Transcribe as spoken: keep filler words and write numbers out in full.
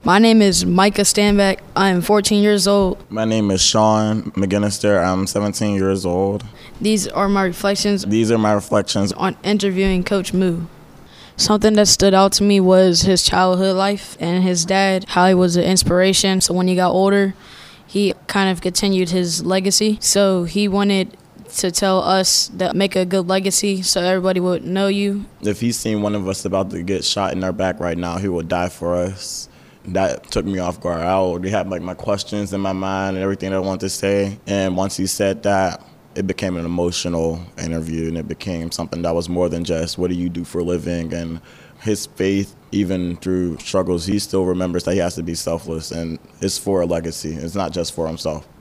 My name is Micah Stanback. I am fourteen years old. My name is Sean McGinnister. I'm seventeen years old. These are my reflections These are my reflections on interviewing Coach Moo. Something that stood out to me was his childhood life and his dad, how he was an inspiration. So when he got older, he kind of continued his legacy. So he wanted to tell us that make a good legacy so everybody would know you. If he's seen one of us about to get shot in our back right now, he would die for us. That took me off guard. I already had like my questions in my mind and everything that I wanted to say. And once he said that, it became an emotional interview, and it became something that was more than just what do you do for a living. And his faith, even through struggles, he still remembers that he has to be selfless, and it's for a legacy. It's not just for himself.